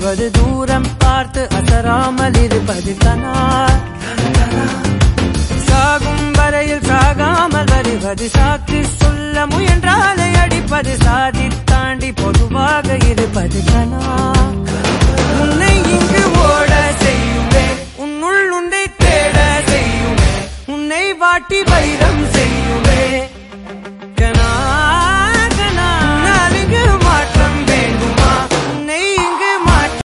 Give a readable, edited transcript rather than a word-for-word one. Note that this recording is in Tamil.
வருவது தூரம் பார்த்து அசராமல் இருப்பது கனா சாகும் வரையில் சாகாமல் வருவது சாக்கு சொல்ல முயன்றாலே அடிப்பது சாதி தாண்டி பொதுவாக இருப்பது கனா உன்னை இங்கு ஓட செய்யுமே உன்னுள் உன்னை தேட செய்யுமே உன்னை வாட்டி வைரம் செய்யுமே